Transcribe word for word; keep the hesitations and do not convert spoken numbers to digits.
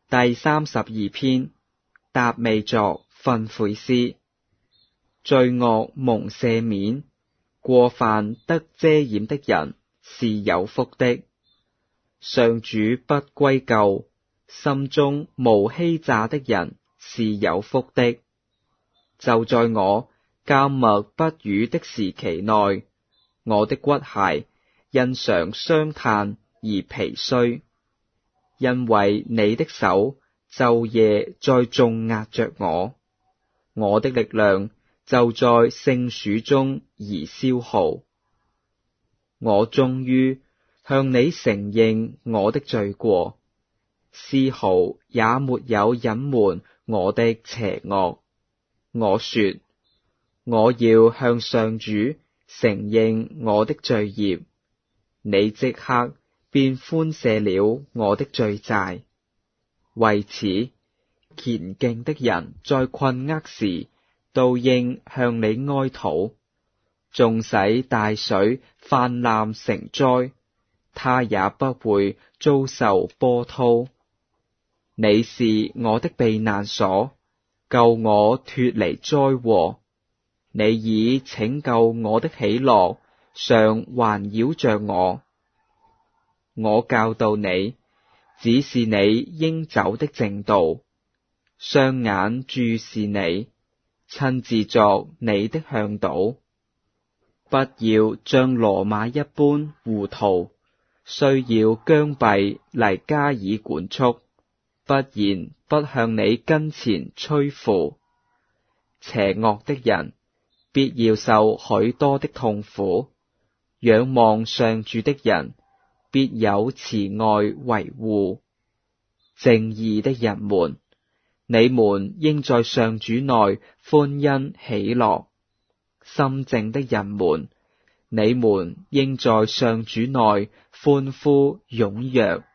第三十二篇，達味作訓誨詩。罪惡蒙赦免，過犯得遮掩的人是有福的。上主不歸咎，心中無欺詐的人是有福的。就在我緘默不語的時期內，我的骨骸因常傷嘆而疲衰，因為你的手晝夜在重壓着我，我的力量就在聖暑中而消耗。我終於向你承認我的罪過，絲毫也沒有隱瞞我的邪惡。我說，我要向上主承認我的罪孽，你即刻便寬赦了我的罪債。為此，虔敬的人在困厄時都應向你哀禱，縱使大水氾濫成災，他也不會遭受波濤。你是我的避難所，救我脫離災禍。你以拯救我的喜樂常環繞着我。我教導你，指示你應走的正道，雙眼注視你，親自作你的向導。不要像羅馬一般糊塗，需要僵斃嚟加以管束，不然不向你跟前吹負。邪惡的人必要受許多的痛苦，仰望上主的人必有慈愛維護。正義的人們，你們應在上主內歡欣喜樂。心正的人們，你們應在上主內歡呼踴躍。